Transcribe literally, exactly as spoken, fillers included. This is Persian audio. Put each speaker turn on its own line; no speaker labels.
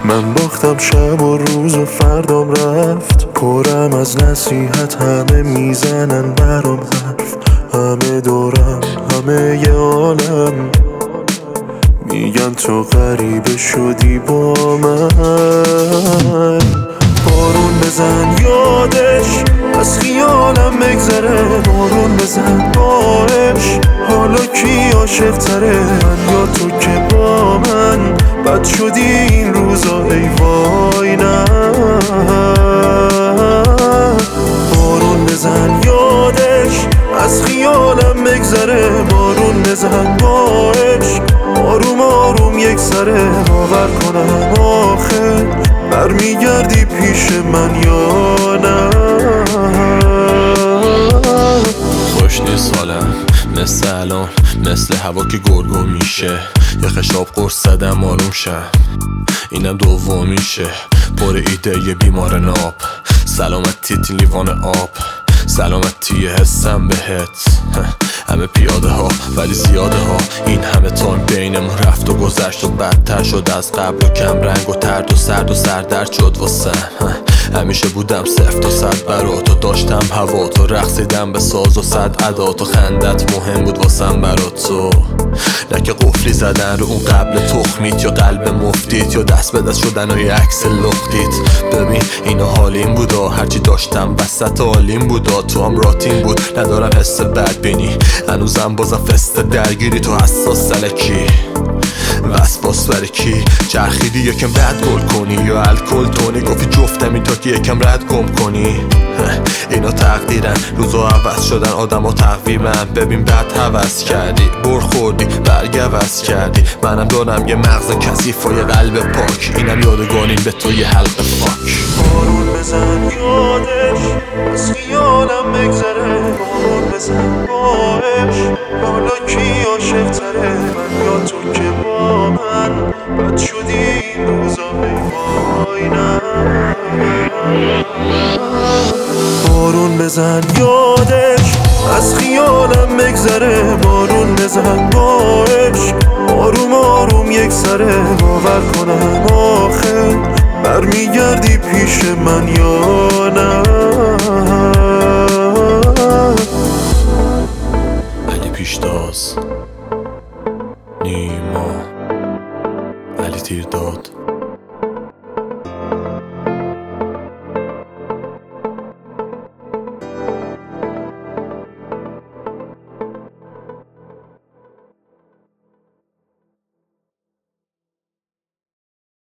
من باختم شب و روز و فردام رفت، پرم از نصیحت، همه میزنن برام حرف، همه دورم، همه ی عالم میگن تو غریبه شدی با من. بارون بزن یادش از خیالم بگذره، بارون بزن باش حالا کی عاشق تره، من یا تو که با من بد شدی این روزا ای وای نه. بارون بزن یادش از خیالم بگذره، بارون بزن باش آروم آروم یک سره، باور کنم آخه برمیگردی پیش من یا نه.
خوش نیست حالم مثل الان، مثل هوا که گرگو میشه، یه خشاب قرص زدم آروم شم، اینم دومیشه. پر ایده یه بیمار ناب، سلامتی تی لیوان آب، سلامتی حسم بهت. همه پیاده ها ولی زیاده ها، این همه تایم بینمون رفت و گذشت و بدتر شد از قبل و کم رنگ و ترد و سرد و سردرد شد واسم. همیشه بودم صفر تا صد برات و داشتم هوا تو، رقصیدم به ساز و صد عدات و خندت مهم بود واسم برات تو. نه که قفلی زدن رو اون قبل تخمیت یا قلب مفتیت یا دست به دست شدن و یه عکس لختیت. ببین اینو حالیم بودا، هرچی داشتم وسط حالیم بودا، تو هم راتین بود ندارم حس بد بینی، هنوزم بازم فست درگیری تو حساس سلکی وسواس برای کی چرخیدی یکم رد گل کنی یا الکل تونی، گفتی جفتم این تا که یکم رد گم کنی. اینا تقدیرن روزا عوض شدن آدم ها تقویمن، ببین بعد حوض کردی بر خوردی برگ عوض کردی، منم دارم یه مغز کثیف و یه قلب پاک، اینم یادگانیم به تو یه حلقه فاک.
بارون بزن یادش از خیالم بگذره، بارون بزن باش حالا کی عاشق تره، من یا تو که با من بد شدی این روزا ای وای نه. بارون بزن یادش از خیالم بگذره، بارون بزن باش آروم آروم یک سره، باور کنم آخه برمیگردی پیش من یا نه.
علی پیشتاز، نیما، علی تیرداد.